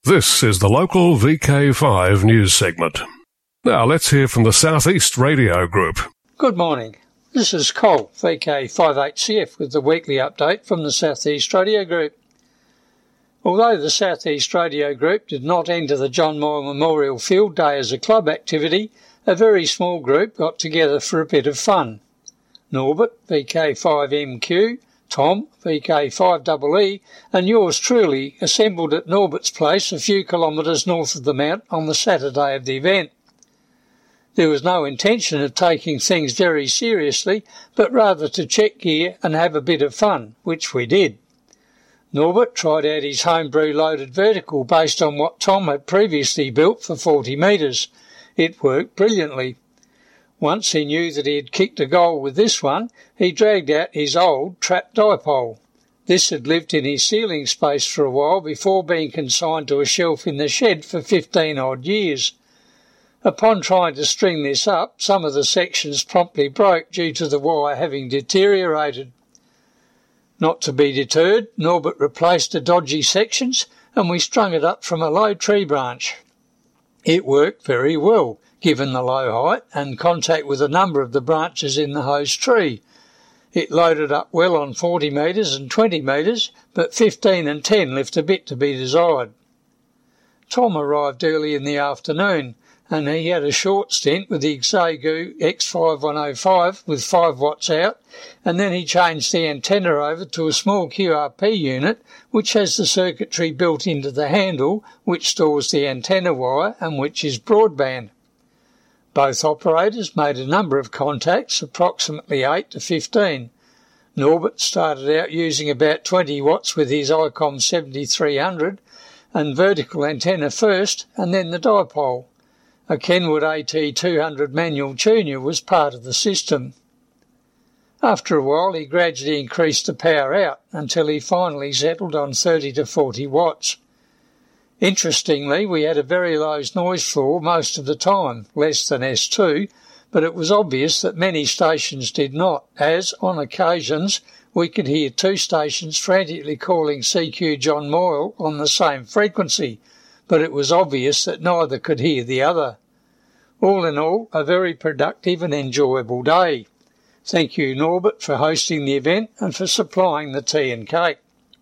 This is the local VK5 news segment. Now let's hear from the South East Radio Group. Good morning. This is Cole, VK58CF, with the weekly update from the South East Radio Group. Although the South East Radio Group did not enter the John Moyle Memorial Field Day as a club activity, a very small group got together for a bit of fun. Norbert, VK5MQ, Tom, VK5EE, and yours truly assembled at Norbert's place a few kilometres north of the Mount on the Saturday of the event. There was no intention of taking things very seriously, but rather to check gear and have a bit of fun, which we did. Norbert tried out his homebrew loaded vertical based on what Tom had previously built for 40 metres. It worked brilliantly. Once he knew that he had kicked a goal with this one, he dragged out his old trap dipole. This had lived in his ceiling space for a while before being consigned to a shelf in the shed for 15-odd years. Upon trying to string this up, some of the sections promptly broke due to the wire having deteriorated. Not to be deterred, Norbert replaced the dodgy sections and we strung it up from a low tree branch. It worked very well, given the low height and contact with a number of the branches in the host tree. It loaded up well on 40 metres and 20 metres, but 15 and 10 left a bit to be desired. Tom arrived early in the afternoon, and he had a short stint with the Xiegu X5105 with 5 watts out, and then he changed the antenna over to a small QRP unit which has the circuitry built into the handle which stores the antenna wire and which is broadband. Both operators made a number of contacts, approximately 8 to 15. Norbert started out using about 20 watts with his ICOM 7300 and vertical antenna first and then the dipole. A Kenwood AT200 manual tuner was part of the system. After a while he gradually increased the power out until he finally settled on 30 to 40 watts. Interestingly, we had a very low noise floor most of the time, less than S2, but it was obvious that many stations did not, as, on occasions, we could hear 2 stations frantically calling CQ John Moyle on the same frequency, but it was obvious that neither could hear the other. All in all, a very productive and enjoyable day. Thank you, Norbert, for hosting the event and for supplying the tea and cake.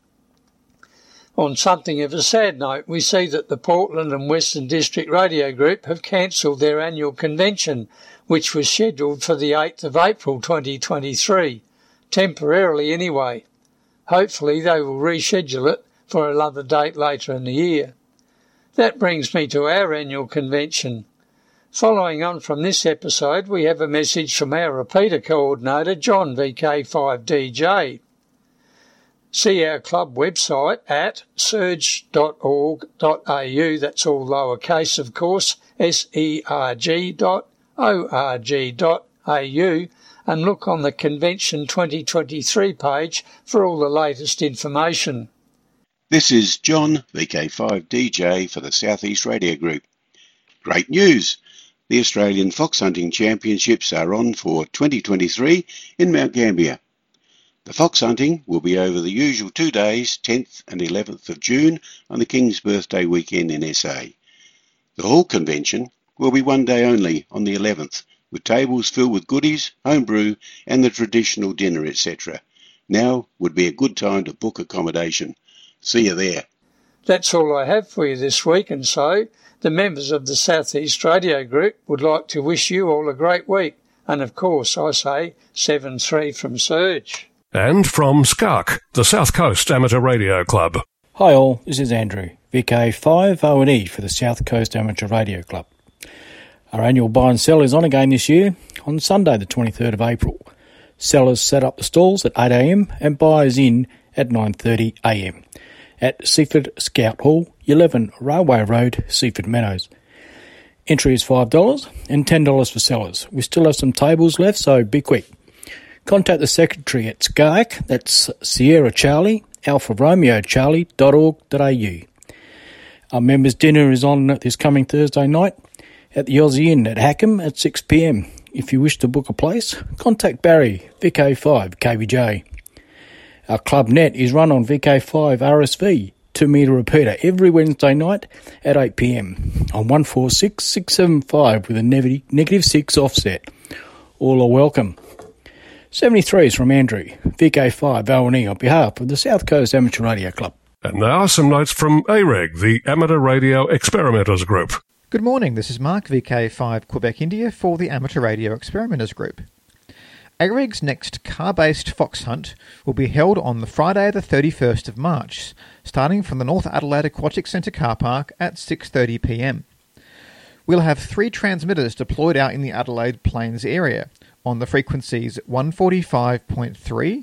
On something of a sad note, we see that the Portland and Western District Radio Group have cancelled their annual convention, which was scheduled for the 8th of April 2023, temporarily anyway. Hopefully they will reschedule it for another date later in the year. That brings me to our annual convention. Following on from this episode, we have a message from our repeater coordinator, John, VK5DJ. See our club website at surge.org.au, that's all lowercase of course, serg.org.au, and look on the Convention 2023 page for all the latest information. This is John, VK5DJ for the South East Radio Group. Great news! The Australian Fox Hunting Championships are on for 2023 in Mount Gambier. The fox hunting will be over the usual 2 days, 10th and 11th of June, on the King's Birthday weekend in SA. The Hall Convention will be 1 day only on the 11th, with tables filled with goodies, homebrew and the traditional dinner, etc. Now would be a good time to book accommodation. See you there. That's all I have for you this week, and so the members of the South East Radio Group would like to wish you all a great week. And of course, I say 7-3 from Surge. And from SCARC, the South Coast Amateur Radio Club. Hi all, this is Andrew, VK5OE for the South Coast Amateur Radio Club. Our annual buy and sell is on again this year on Sunday the 23rd of April. Sellers set up the stalls at 8 a.m. and buyers in at 9:30 a.m. at Seaford Scout Hall, 11 Railway Road, Seaford Meadows. Entry is $5 and $10 for sellers. We still have some tables left, so be quick. Contact the secretary at SCARC, that's Sierra Charlie, Alpha Romeo Charlie.org.au. Our members' dinner is on this coming Thursday night at the Aussie Inn at Hackham at 6 p.m. If you wish to book a place, contact Barry, VK5 KBJ. Our club net is run on VK5 RSV 2-metre repeater every Wednesday night at 8 p.m. on 146 675 with a negative 6 offset. All are welcome. 73s from Andrew, VK5 O&E on behalf of the South Coast Amateur Radio Club. And now some notes from AREG, the Amateur Radio Experimenters Group. Good morning, this is Mark, VK5 Quebec, India, for the Amateur Radio Experimenters Group. AREG's next car-based fox hunt will be held on the Friday the 31st of March, starting from the North Adelaide Aquatic Centre car park at 6:30 p.m. We'll have 3 transmitters deployed out in the Adelaide Plains area on the frequencies 145.3,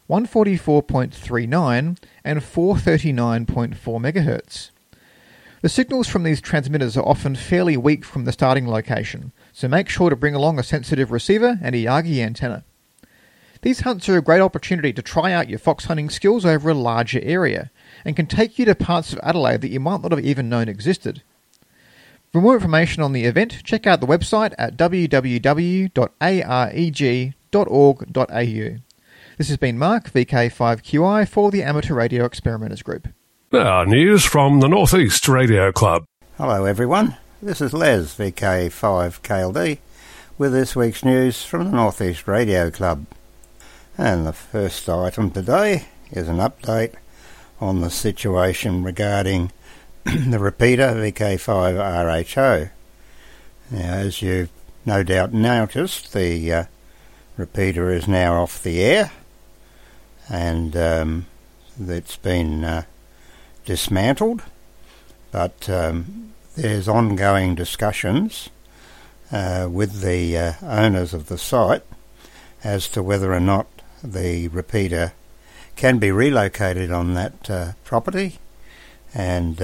144.39 and 439.4 MHz. The signals from these transmitters are often fairly weak from the starting location, so make sure to bring along a sensitive receiver and a Yagi antenna. These hunts are a great opportunity to try out your fox hunting skills over a larger area, and can take you to parts of Adelaide that you might not have even known existed. For more information on the event, check out the website at www.areg.org.au. This has been Mark, VK5QI, for the Amateur Radio Experimenters Group. Now, news from the North East Radio Club. Hello everyone, this is Les, VK5KLD, with this week's news from the North East Radio Club. And the first item today is an update on the situation regarding the repeater VK5RHO. Now, as you've no doubt noticed, the repeater is now off the air, and it's been dismantled, but there's ongoing discussions with the owners of the site as to whether or not the repeater can be relocated on that property, and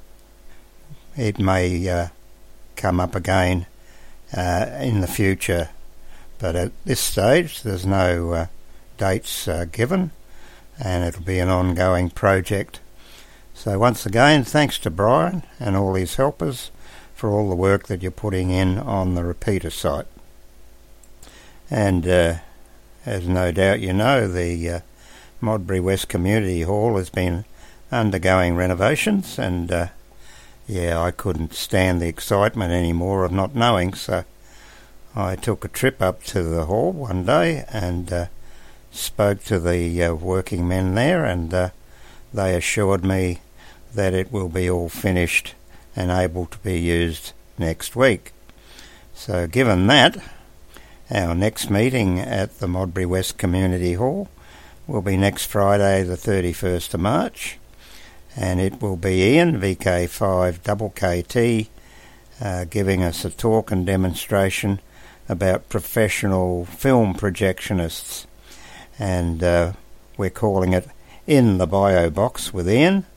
it may come up again in the future, but at this stage there's no dates given, and it'll be an ongoing project. So once again, thanks to Brian and all his helpers for all the work that you're putting in on the repeater site. And as no doubt you know, the Modbury West Community Hall has been undergoing renovations, and I couldn't stand the excitement anymore of not knowing, so I took a trip up to the hall one day and spoke to the working men there, and they assured me that it will be all finished and able to be used next week. So given that, our next meeting at the Modbury West Community Hall will be next Friday the 31st of March, and it will be Ian, VK5KT, giving us a talk and demonstration about professional film projectionists, and we're calling it In the Bio Box with Ian,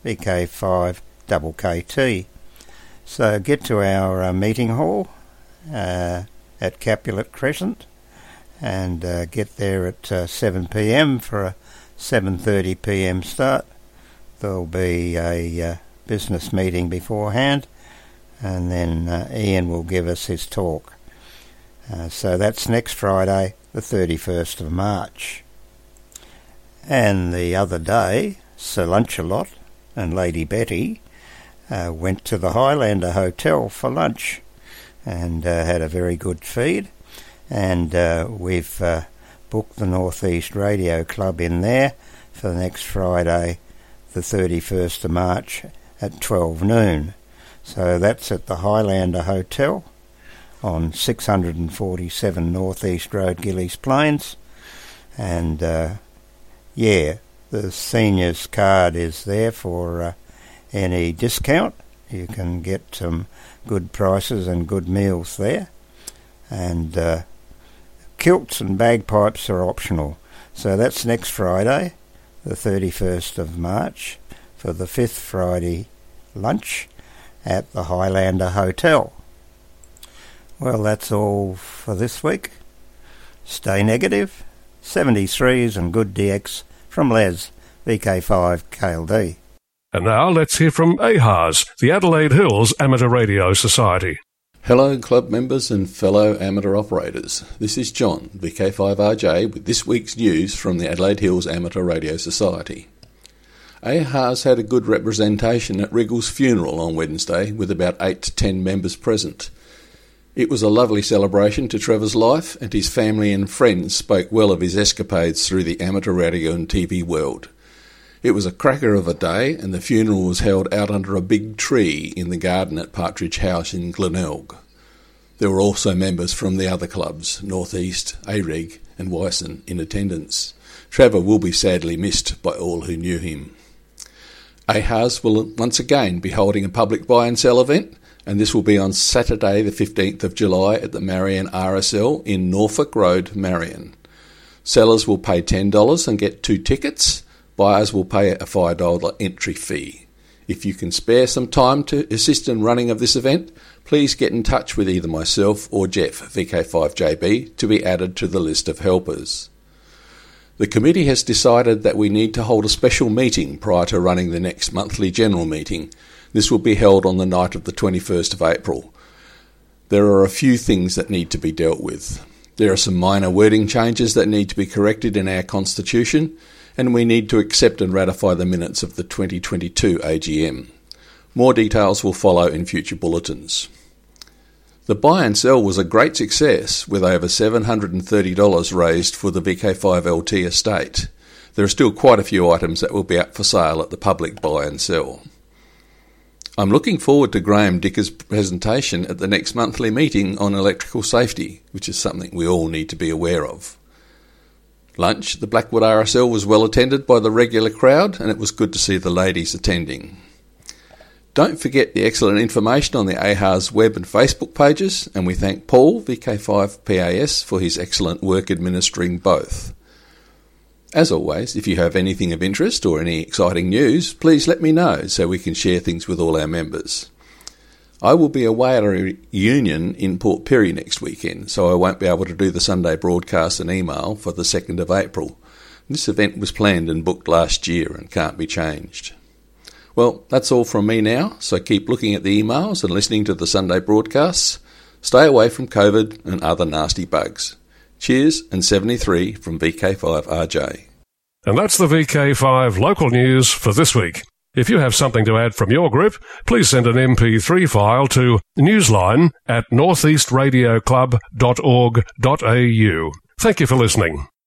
VK5KT. So get to our meeting hall at Capulet Crescent, and get there at 7 p.m. for a 7:30 p.m. start. There'll be a business meeting beforehand, and then Ian will give us his talk. So that's next Friday, the 31st of March. And the other day, Sir Lunchalot and Lady Betty went to the Highlander Hotel for lunch, and had a very good feed, and we've booked the North East Radio Club in there for next Friday the 31st of March at 12 noon. So that's at the Highlander Hotel on 647 North East Road, Gillies Plains, and the seniors card is there for any discount. You can get some good prices and good meals there, and kilts and bagpipes are optional. So that's next Friday, the 31st of March, for the 5th Friday lunch at the Highlander Hotel. Well, that's all for this week. Stay negative. 73s and good DX from Les, VK5KLD. And now let's hear from AHAS, the Adelaide Hills Amateur Radio Society. Hello club members and fellow amateur operators. This is John, VK5RJ, with this week's news from the Adelaide Hills Amateur Radio Society. AHA's had a good representation at Wriggle's funeral on Wednesday, with about 8 to 10 members present. It was a lovely celebration to Trevor's life, and his family and friends spoke well of his escapades through the amateur radio and TV world. It was a cracker of a day, and the funeral was held out under a big tree in the garden at Partridge House in Glenelg. There were also members from the other clubs, North East, AREG and Wyson, in attendance. Trevor will be sadly missed by all who knew him. AHA's will once again be holding a public buy and sell event, and this will be on Saturday the 15th of July at the Marion RSL in Norfolk Road, Marion. Sellers will pay $10 and get 2 tickets. Buyers will pay a $5 entry fee. If you can spare some time to assist in running of this event, please get in touch with either myself or Jeff, VK5JB, to be added to the list of helpers. The committee has decided that we need to hold a special meeting prior to running the next monthly general meeting. This will be held on the night of the 21st of April. There are a few things that need to be dealt with. There are some minor wording changes that need to be corrected in our constitution, and we need to accept and ratify the minutes of the 2022 AGM. More details will follow in future bulletins. The buy and sell was a great success, with over $730 raised for the VK5LT estate. There are still quite a few items that will be up for sale at the public buy and sell. I'm looking forward to Graham Dicker's presentation at the next monthly meeting on electrical safety, which is something we all need to be aware of. Lunch at the Blackwood RSL was well attended by the regular crowd, and it was good to see the ladies attending. Don't forget the excellent information on the AHA's web and Facebook pages, and we thank Paul, VK5PAS, for his excellent work administering both. As always, if you have anything of interest or any exciting news, please let me know so we can share things with all our members. I will be away at a reunion in Port Pirie next weekend, so I won't be able to do the Sunday broadcast and email for the 2nd of April. This event was planned and booked last year and can't be changed. Well, that's all from me now, so keep looking at the emails and listening to the Sunday broadcasts. Stay away from COVID and other nasty bugs. Cheers, and 73 from VK5RJ. And that's the VK5 local news for this week. If you have something to add from your group, please send an MP3 file to newsline@northeastradioclub.org.au. Thank you for listening.